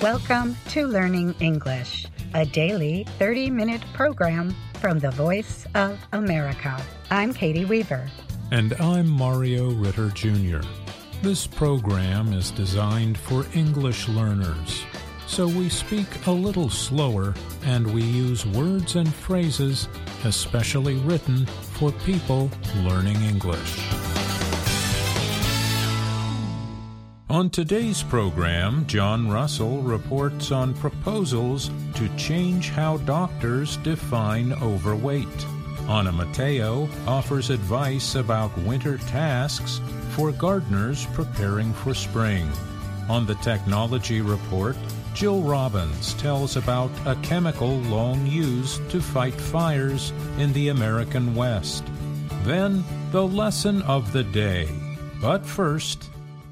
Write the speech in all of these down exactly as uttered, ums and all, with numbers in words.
Welcome to Learning English, a daily thirty-minute program from the Voice of America. I'm Katie Weaver. And I'm Mario Ritter Junior This program is designed for English learners, so we speak a little slower and we use words and phrases especially written for people learning English. On today's program, John Russell reports on proposals to change how doctors define overweight. Ana Mateo offers advice about winter tasks for gardeners preparing for spring. On the Technology Report, Jill Robbins tells about a chemical long used to fight fires in the American West. Then, the lesson of the day. But first,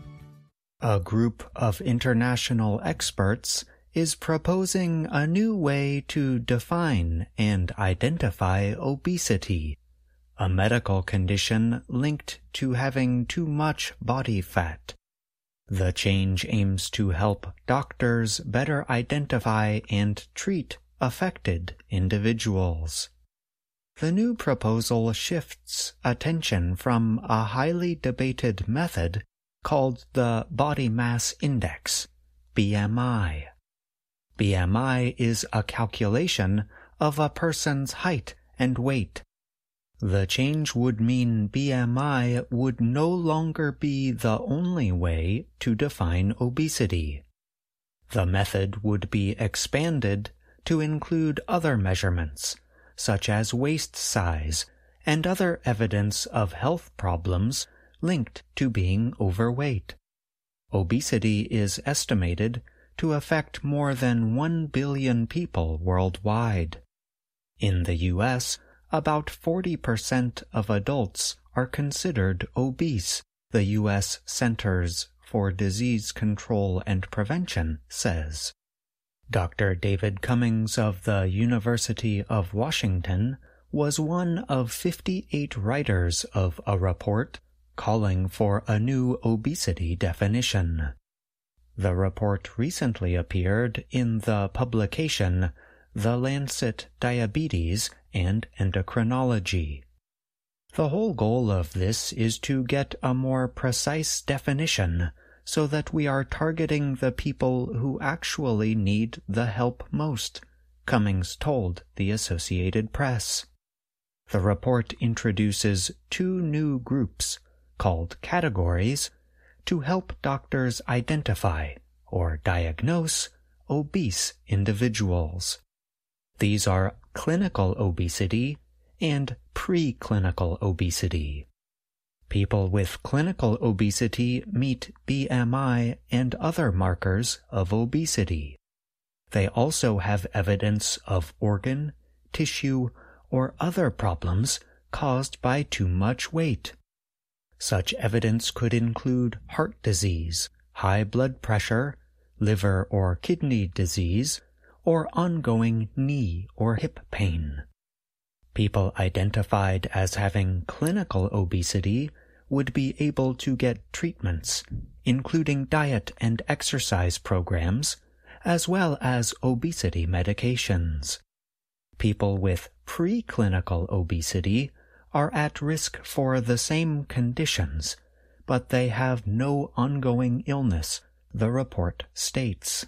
a group of international experts is proposing a new way to define and identify obesity, a medical condition linked to having too much body fat. The change aims to help doctors better identify and treat affected individuals. The new proposal shifts attention from a highly debated method called the Body Mass Index, B M I. B M I is a calculation of a person's height and weight. The change would mean B M I would no longer be the only way to define obesity. The method would be expanded to include other measurements, such as waist size and other evidence of health problems linked to being overweight. Obesity is estimated to affect more than one billion people worldwide. In the U S, about forty percent of adults are considered obese, the U S Centers for Disease Control and Prevention says. Doctor David Cummings of the University of Washington was one of fifty-eight writers of a report calling for a new obesity definition. The report recently appeared in the publication The Lancet Diabetes and Endocrinology. The whole goal of this is to get a more precise definition so that we are targeting the people who actually need the help most, Cummings told the Associated Press. The report introduces two new groups called categories to help doctors identify or diagnose obese individuals. These are clinical obesity and preclinical obesity. People with clinical obesity meet B M I and other markers of obesity. They also have evidence of organ, tissue, or other problems caused by too much weight. Such evidence could include heart disease, high blood pressure, liver or kidney disease, or ongoing knee or hip pain. People identified as having clinical obesity would be able to get treatments, including diet and exercise programs, as well as obesity medications. People with preclinical obesity are at risk for the same conditions, but they have no ongoing illness, the report states.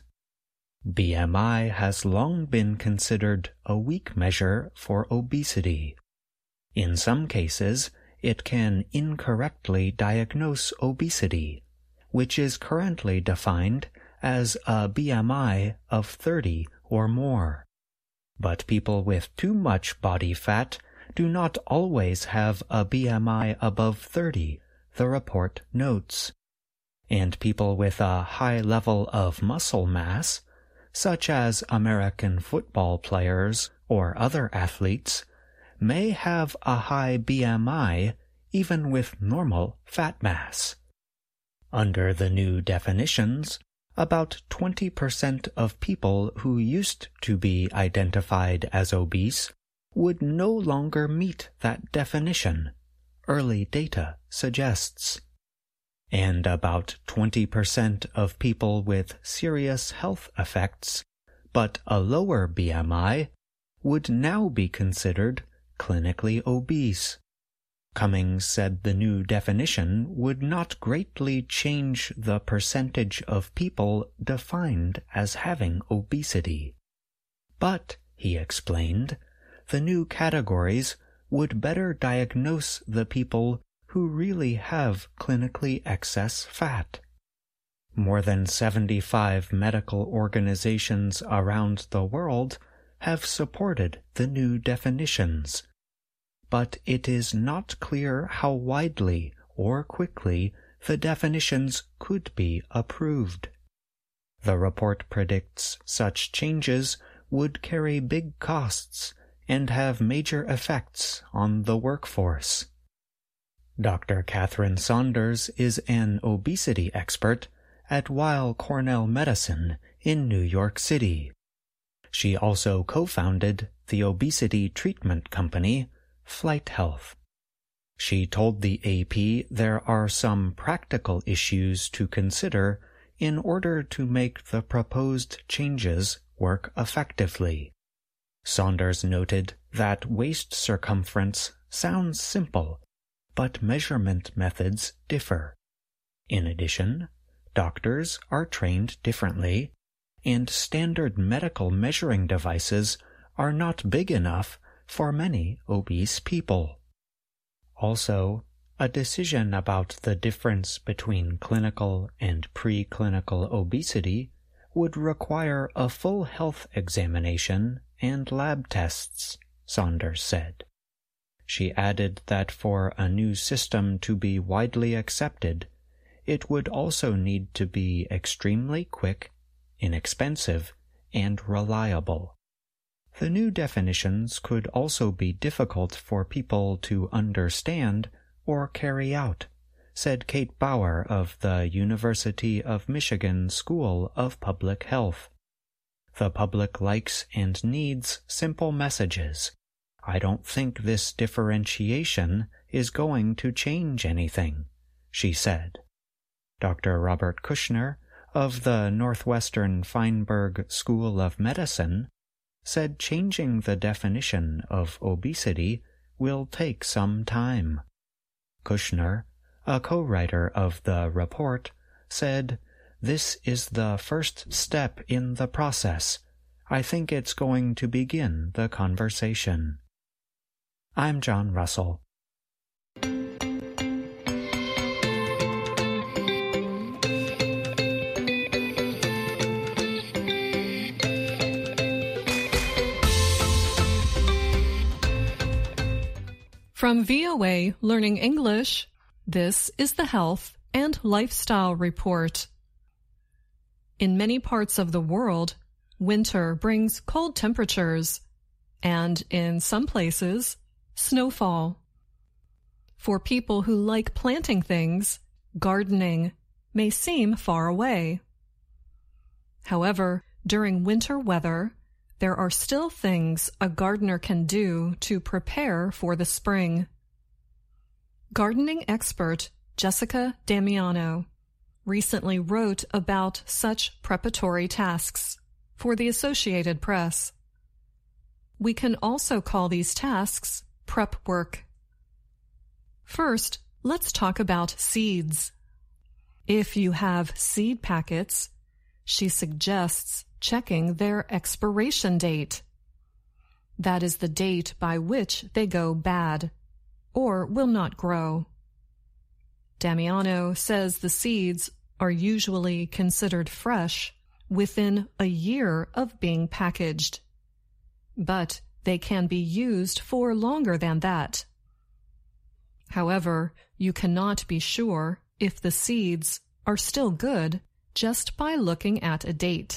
B M I has long been considered a weak measure for obesity. In some cases, it can incorrectly diagnose obesity, which is currently defined as a B M I of thirty or more. But people with too much body fat do not always have a B M I above thirty, the report notes. And people with a high level of muscle mass, such as American football players or other athletes, may have a high B M I even with normal fat mass. Under the new definitions, about twenty percent of people who used to be identified as obese would no longer meet that definition, early data suggests. and about twenty percent of people with serious health effects, but a lower B M I, would now be considered clinically obese. Cummings said the new definition would not greatly change the percentage of people defined as having obesity. But, he explained, the new categories would better diagnose the people who really have clinically excess fat. More than seventy-five medical organizations around the world have supported the new definitions, but it is not clear how widely or quickly the definitions could be approved. The report predicts such changes would carry big costs and have major effects on the workforce. Doctor Catherine Saunders is an obesity expert at Weill Cornell Medicine in New York City. She also co-founded the obesity treatment company Flight Health. She told the A P there are some practical issues to consider in order to make the proposed changes work effectively. Saunders noted that waist circumference sounds simple, but measurement methods differ. In addition, doctors are trained differently, and standard medical measuring devices are not big enough for many obese people. Also, a decision about the difference between clinical and preclinical obesity would require a full health examination and lab tests, Saunders said. She added that for a new system to be widely accepted, it would also need to be extremely quick, inexpensive, and reliable. The new definitions could also be difficult for people to understand or carry out, said Kate Bauer of the University of Michigan School of Public Health. The public likes and needs simple messages. I don't think this differentiation is going to change anything, she said. Doctor Robert Kushner of the Northwestern Feinberg School of Medicine said changing the definition of obesity will take some time. Kushner, a co-writer of the report, said, "This is the first step in the process. I think it's going to begin the conversation." I'm John Russell. From V O A Learning English, this is the Health and Lifestyle Report. In many parts of the world, winter brings cold temperatures, and in some places, snowfall. For people who like planting things, gardening may seem far away. However, during winter weather, there are still things a gardener can do to prepare for the spring. Gardening expert Jessica Damiano recently wrote about such preparatory tasks for the Associated Press. We can also call these tasks prep work. First, let's talk about seeds. If you have seed packets, she suggests checking their expiration date. That is the date by which they go bad or will not grow. Damiano says the seeds are usually considered fresh within a year of being packaged, but they can be used for longer than that. However, you cannot be sure if the seeds are still good just by looking at a date.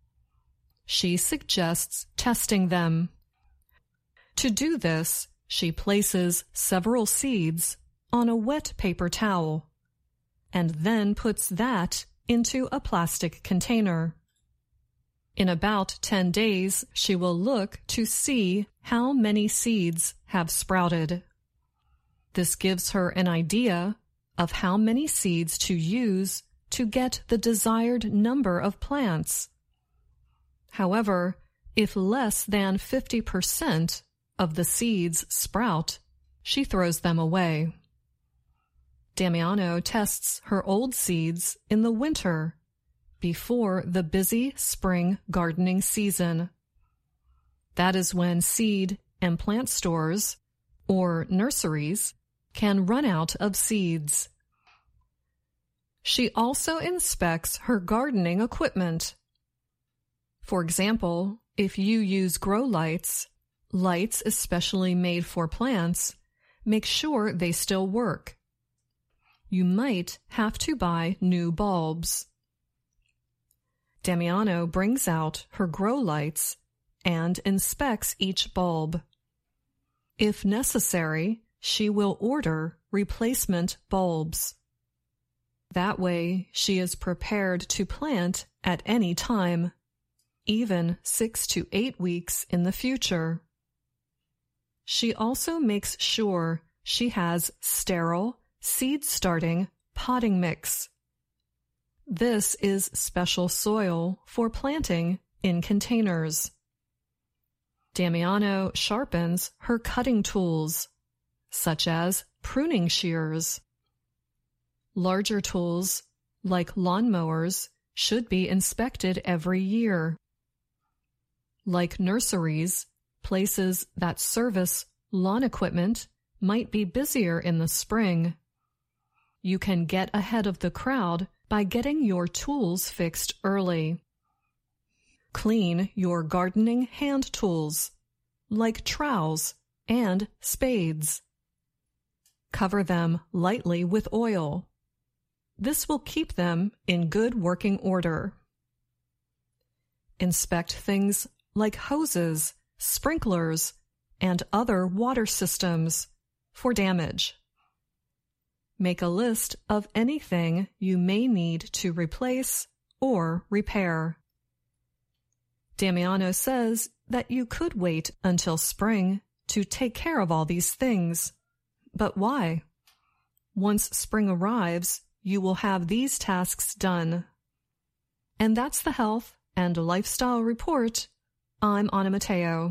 She suggests testing them. To do this, she places several seeds on a wet paper towel and then puts that into a plastic container. In about ten days, she will look to see how many seeds have sprouted. This gives her an idea of how many seeds to use to get the desired number of plants. However, if less than fifty percent of the seeds sprout, she throws them away. Damiano tests her old seeds in the winter, before the busy spring gardening season. That is when seed and plant stores, or nurseries, can run out of seeds. She also inspects her gardening equipment. For example, if you use grow lights, lights especially made for plants, make sure they still work. You might have to buy new bulbs. Damiano brings out her grow lights and inspects each bulb. If necessary, she will order replacement bulbs. That way, she is prepared to plant at any time, even six to eight weeks in the future. She also makes sure she has sterile, seed-starting potting mix. This is special soil for planting in containers. Damiano sharpens her cutting tools, such as pruning shears. Larger tools, like lawnmowers, should be inspected every year. Like nurseries, places that service lawn equipment might be busier in the spring. You can get ahead of the crowd by getting your tools fixed early. Clean your gardening hand tools, like trowels and spades. Cover them lightly with oil. This will keep them in good working order. Inspect things like hoses, sprinklers, and other water systems for damage. Make a list of anything you may need to replace or repair. Damiano says that you could wait until spring to take care of all these things. But why? Once spring arrives, you will have these tasks done. And that's the Health and Lifestyle Report. I'm Anna Matteo.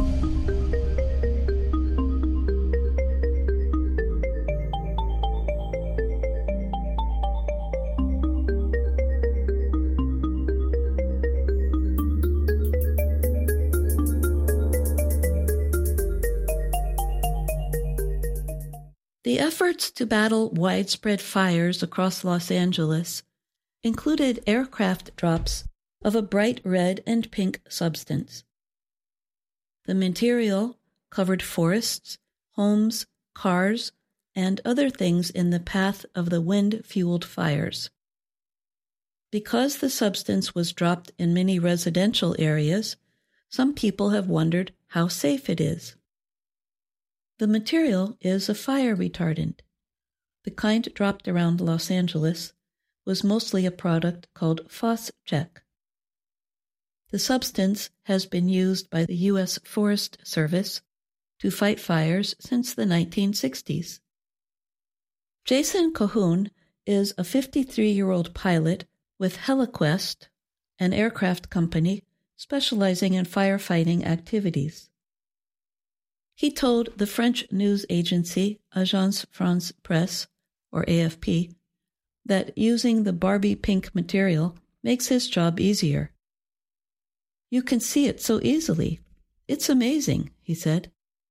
The efforts to battle widespread fires across Los Angeles included aircraft drops of a bright red and pink substance. The material covered forests, homes, cars, and other things in the path of the wind-fueled fires. Because the substance was dropped in many residential areas, some people have wondered how safe it is. The material is a fire retardant. The kind dropped around Los Angeles was mostly a product called Phos-Chek. The substance has been used by the U S Forest Service to fight fires since the nineteen sixties. Jason Cahoon is a fifty-three-year-old pilot with Heliquest, an aircraft company specializing in firefighting activities. He told the French news agency Agence France-Presse, or A F P, that using the Barbie pink material makes his job easier. "You can see it so easily. It's amazing," he said.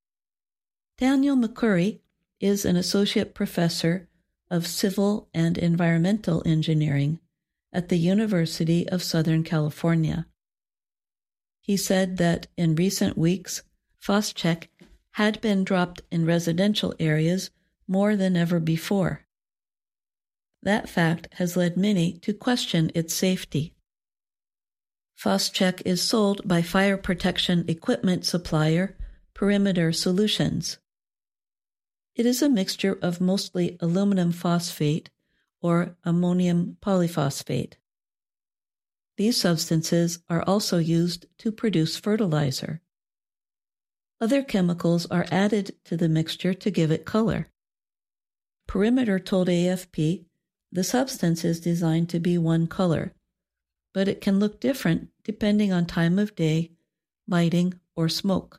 Daniel McCurry is an associate professor of civil and environmental engineering at the University of Southern California. He said that in recent weeks, Phos-Chek had been dropped in residential areas more than ever before. That fact has led many to question its safety. Phos-Chek is sold by fire protection equipment supplier Perimeter Solutions. It is a mixture of mostly aluminum phosphate or ammonium polyphosphate. These substances are also used to produce fertilizer. Other chemicals are added to the mixture to give it color. Perimeter told A F P the substance is designed to be one color, but it can look different depending on time of day, lighting, or smoke.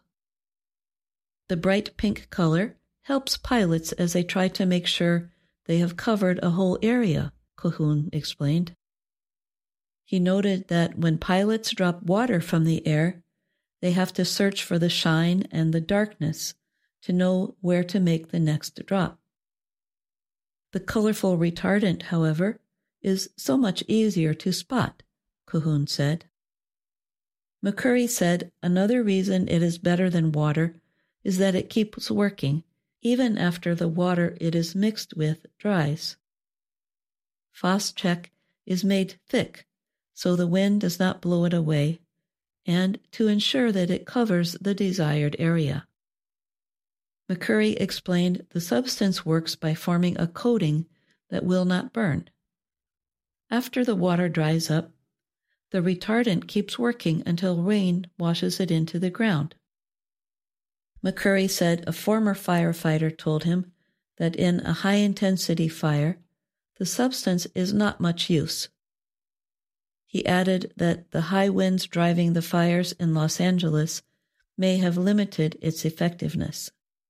The bright pink color helps pilots as they try to make sure they have covered a whole area, Cahoon explained. He noted that when pilots drop water from the air, they have to search for the shine and the darkness to know where to make the next drop. The colorful retardant, however, is so much easier to spot, Cahoon said. McCurry said another reason it is better than water is that it keeps working even after the water it is mixed with dries. Phos-Chek is made thick so the wind does not blow it away, and to ensure that it covers the desired area. McCurry explained the substance works by forming a coating that will not burn. After the water dries up, the retardant keeps working until rain washes it into the ground. McCurry said a former firefighter told him that in a high-intensity fire, the substance is not much use. He added that the high winds driving the fires in Los Angeles may have limited its effectiveness.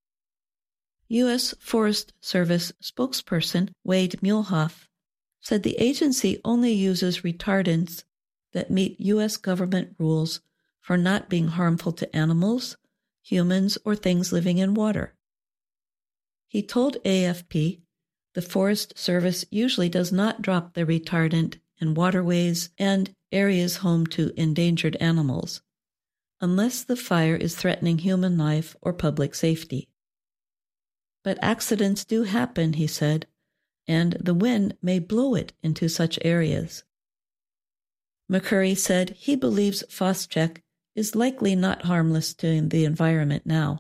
U S Forest Service spokesperson Wade Muehlhoff said the agency only uses retardants that meet U S government rules for not being harmful to animals, humans, or things living in water. He told A F P the Forest Service usually does not drop the retardant in waterways and areas home to endangered animals, unless the fire is threatening human life or public safety. But accidents do happen, he said, and the wind may blow it into such areas. McCurry said he believes Phos-Chek is likely not harmless to the environment now.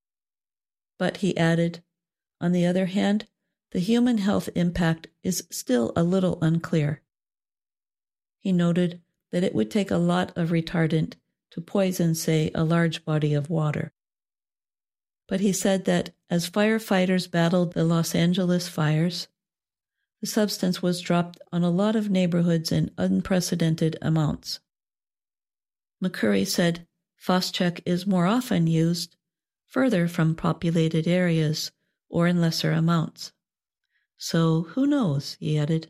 But he added, on the other hand, the human health impact is still a little unclear. He noted that it would take a lot of retardant to poison, say, a large body of water. But he said that as firefighters battled the Los Angeles fires, the substance was dropped on a lot of neighborhoods in unprecedented amounts. McCurry said Phos-Chek is more often used further from populated areas or in lesser amounts. So who knows, he added.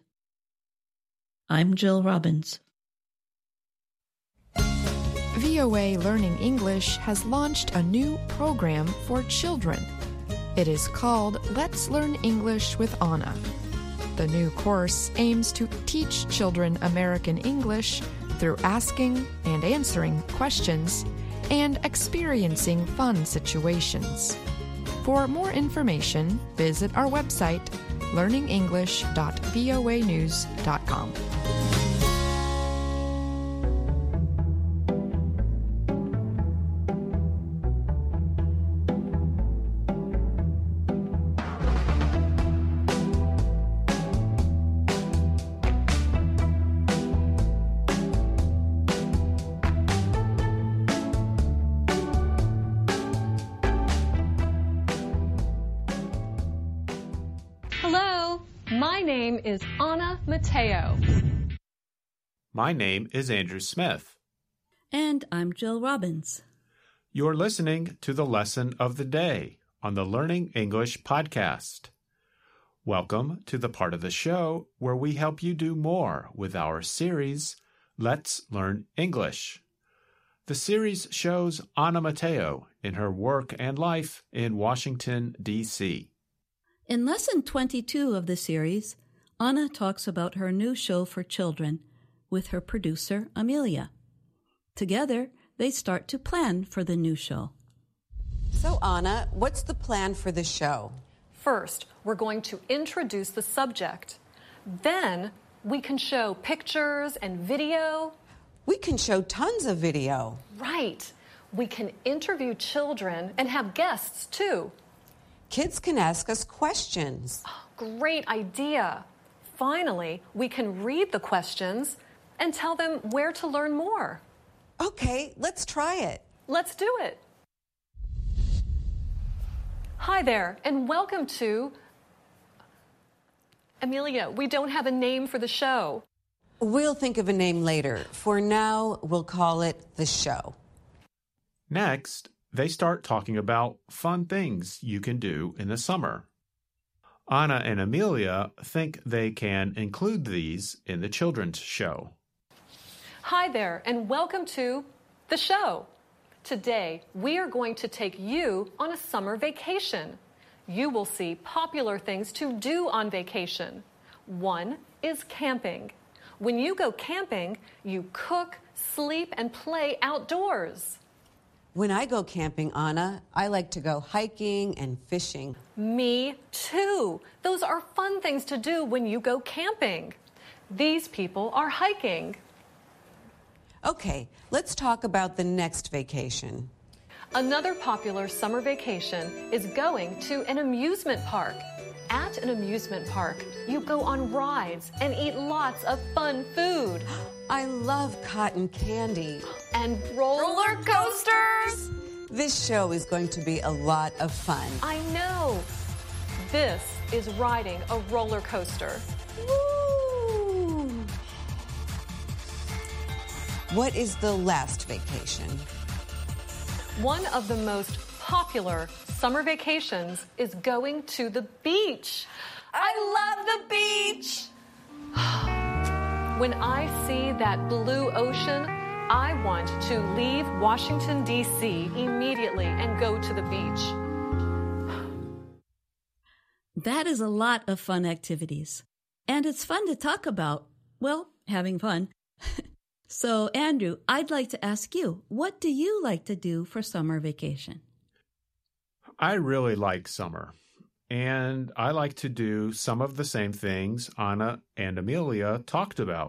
I'm Jill Robbins. V O A Learning English has launched a new program for children. It is called Let's Learn English with Anna. The new course aims to teach children American English through asking and answering questions and experiencing fun situations. For more information, visit our website, learning english dot voa news dot com. Hello, my name is Anna Mateo. My name is Andrew Smith. And I'm Jill Robbins. You're listening to the Lesson of the Day on the Learning English podcast. Welcome to the part of the show where we help you do more with our series, Let's Learn English. The series shows Anna Mateo in her work and life in Washington, D C In Lesson twenty-two of the series, Anna talks about her new show for children with her producer, Amelia. Together, they start to plan for the new show. So, Anna, what's the plan for the show? First, we're going to introduce the subject. Then, we can show pictures and video. We can show tons of video. Right. We can interview children and have guests, too. Kids can ask us questions. Great idea. Finally, we can read the questions and tell them where to learn more. Okay, let's try it. Let's do it. Hi there, and welcome to Amelia, we don't have a name for the show. We'll think of a name later. For now, we'll call it The Show. Next, they start talking about fun things you can do in the summer. Anna and Amelia think they can include these in the children's show. Hi there, and welcome to The Show. Today, we are going to take you on a summer vacation. You will see popular things to do on vacation. One is camping. When you go camping, you cook, sleep, and play outdoors. When I go camping, Anna, I like to go hiking and fishing. Me too. Those are fun things to do when you go camping. These people are hiking. Okay, let's talk about the next vacation. Another popular summer vacation is going to an amusement park. At an amusement park, you go on rides and eat lots of fun food. I love cotton candy. And roller coasters! This show is going to be a lot of fun. I know. This is riding a roller coaster. Woo! What is the last vacation? One of the most popular summer vacations is going to the beach. I love the beach! When I see that blue ocean, I want to leave Washington, D C immediately and go to the beach. That is a lot of fun activities. And it's fun to talk about, well, having fun. So, Andrew, I'd like to ask you, what do you like to do for summer vacation? I really like summer, and I like to do some of the same things Anna and Amelia talked about.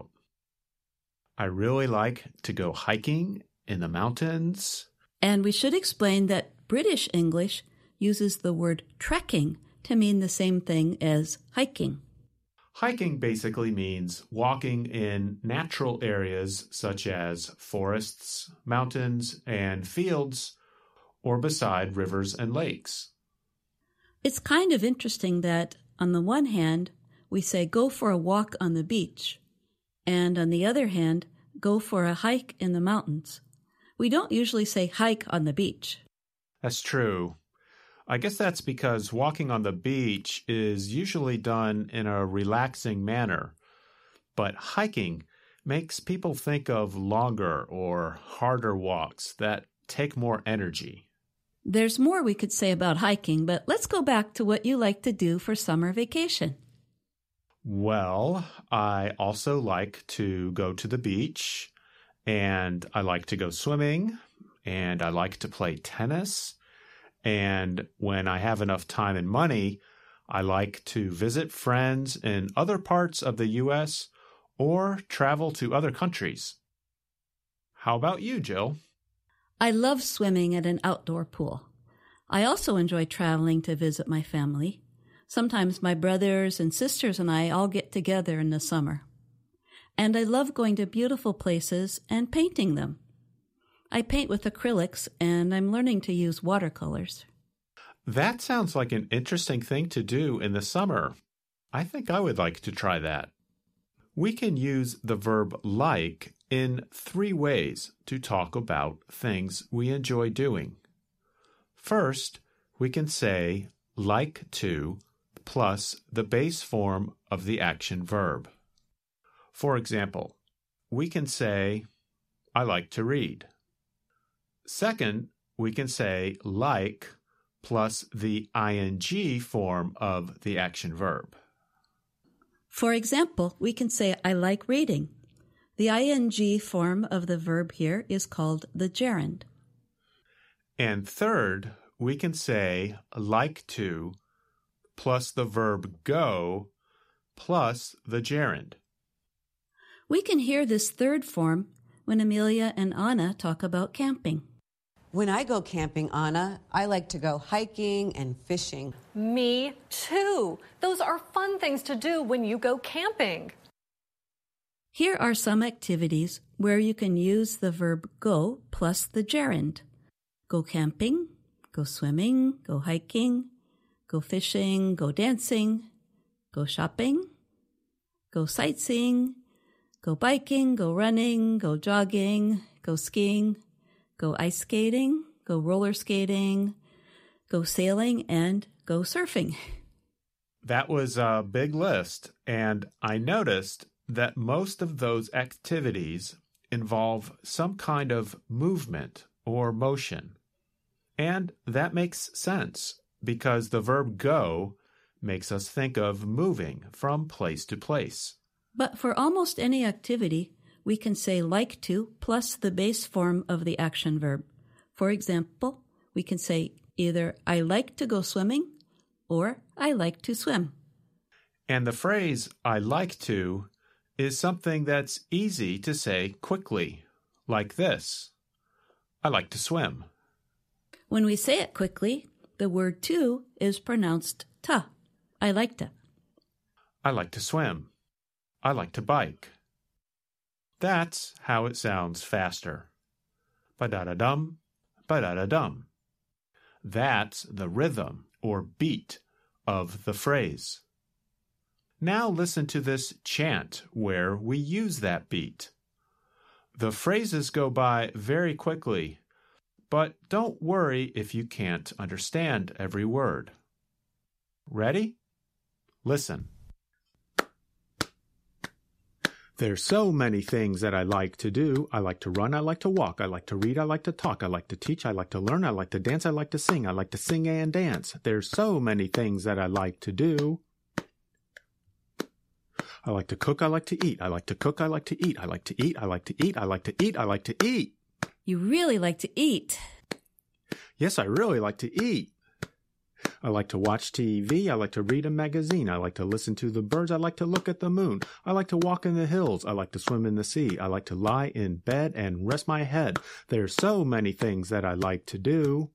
I really like to go hiking in the mountains. And we should explain that British English uses the word trekking to mean the same thing as hiking. Hiking basically means walking in natural areas such as forests, mountains, and fields, or beside rivers and lakes. It's kind of interesting that, on the one hand, we say go for a walk on the beach, and on the other hand, go for a hike in the mountains. We don't usually say hike on the beach. That's true. I guess that's because walking on the beach is usually done in a relaxing manner, but hiking makes people think of longer or harder walks that take more energy. There's more we could say about hiking, but let's go back to what you like to do for summer vacation. Well, I also like to go to the beach, and I like to go swimming, and I like to play tennis. And when I have enough time and money, I like to visit friends in other parts of the U S or travel to other countries. How about you, Jill? I love swimming at an outdoor pool. I also enjoy traveling to visit my family. Sometimes my brothers and sisters and I all get together in the summer. And I love going to beautiful places and painting them. I paint with acrylics, and I'm learning to use watercolors. That sounds like an interesting thing to do in the summer. I think I would like to try that. We can use the verb like in three ways to talk about things we enjoy doing. First, we can say like to plus the base form of the action verb. For example, we can say, I like to read. Second, we can say like plus the ing form of the action verb. For example, we can say, I like reading. The ing form of the verb here is called the gerund. And third, we can say like to plus the verb go plus the gerund. We can hear this third form when Amelia and Anna talk about camping. When I go camping, Anna, I like to go hiking and fishing. Me too. Those are fun things to do when you go camping. Here are some activities where you can use the verb go plus the gerund. Go camping, go swimming, go hiking, go fishing, go dancing, go shopping, go sightseeing, go biking, go running, go jogging, go skiing, go ice skating, go roller skating, go sailing, and go surfing. That was a big list, and I noticed that most of those activities involve some kind of movement or motion. And that makes sense because the verb go makes us think of moving from place to place. But for almost any activity, we can say like to plus the base form of the action verb. For example, we can say either I like to go swimming or I like to swim. And the phrase I like to is something that's easy to say quickly, like this. I like to swim. When we say it quickly, the word to is pronounced ta. I like to. I like to swim. I like to bike. That's how it sounds faster. Ba-da-da-dum, ba-da-da-dum. That's the rhythm or beat of the phrase. Now listen to this chant where we use that beat. The phrases go by very quickly, but don't worry if you can't understand every word. Ready? Listen. There's so many things that I like to do. I like to run, I like to walk, I like to read, I like to talk, I like to teach, I like to learn, I like to dance, I like to sing, I like to sing and dance. There's so many things that I like to do. I like to cook, I like to eat, I like to cook, I like to eat, I like to eat, I like to eat, I like to eat, I like to eat. You really like to eat. Yes, I really like to eat. I like to watch T V. I like to read a magazine. I like to listen to the birds. I like to look at the moon. I like to walk in the hills. I like to swim in the sea. I like to lie in bed and rest my head. There's so many things that I like to do.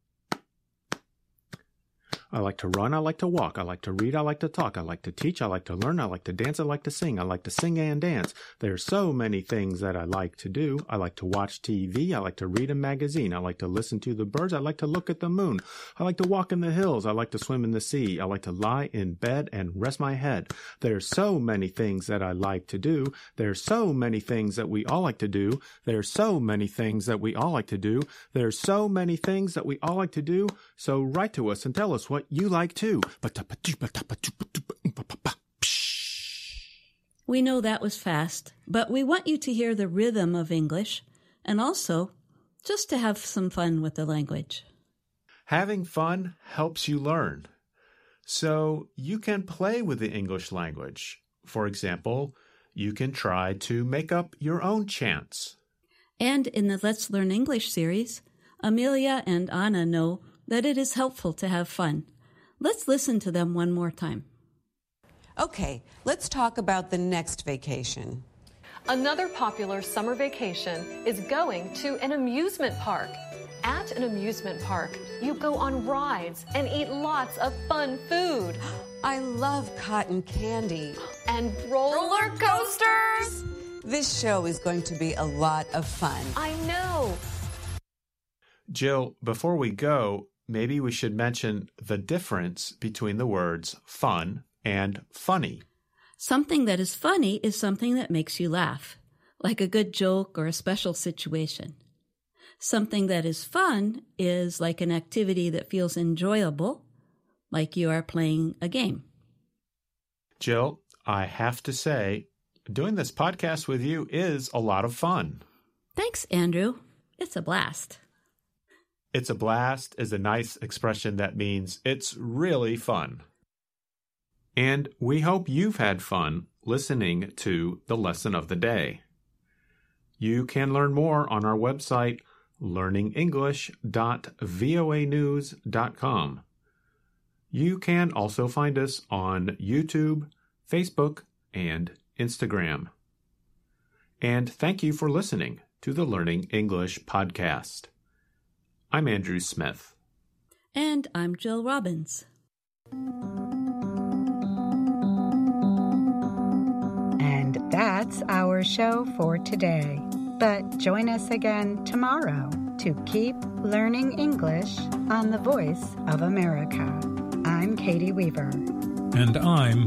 I like to run. I like to walk. I like to read. I like to talk. I like to teach. I like to learn. I like to dance. I like to sing. I like to sing and dance. There's so many things that I like to do. I like to watch T V. I like to read a magazine. I like to listen to the birds. I like to look at the moon. I like to walk in the hills. I like to swim in the sea. I like to lie in bed and rest my head. There's so many things that I like to do. There's so many things that we all like to do. There's so many things that we all like to do. There's so many things that we all like to do. So write to us and tell us what you like too. We know that was fast, but we want you to hear the rhythm of English and also just to have some fun with the language. Having fun helps you learn. So you can play with the English language. For example, you can try to make up your own chants. And in the Let's Learn English series, Amelia and Anna know that it is helpful to have fun. Let's listen to them one more time. Okay, let's talk about the next vacation. Another popular summer vacation is going to an amusement park. At an amusement park, you go on rides and eat lots of fun food. I love cotton candy. And roller, roller coasters! This show is going to be a lot of fun. I know. Jill, before we go, maybe we should mention the difference between the words fun and funny. Something that is funny is something that makes you laugh, like a good joke or a special situation. Something that is fun is like an activity that feels enjoyable, like you are playing a game. Jill, I have to say, doing this podcast with you is a lot of fun. Thanks, Andrew. It's a blast. It's a blast is a nice expression that means it's really fun. And we hope you've had fun listening to the lesson of the day. You can learn more on our website, learning english dot voa news dot com. You can also find us on YouTube, Facebook, and Instagram. And thank you for listening to the Learning English podcast. I'm Andrew Smith. And I'm Jill Robbins. And that's our show for today. But join us again tomorrow to keep learning English on the Voice of America. I'm Katie Weaver. And I'm